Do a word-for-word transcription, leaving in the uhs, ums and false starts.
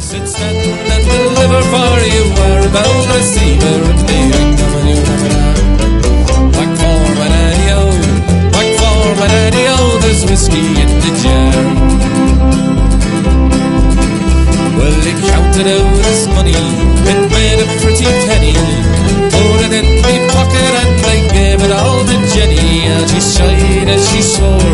sit stand and deliver for you. Arabelle, receiver, and me, whack for my daddy-o, whack for my daddy-o, there's whiskey in the jar. Well, he counted out his money, it made a pretty penny, put it in me pocket and I gave it all to Jenny, and she shied as she swore,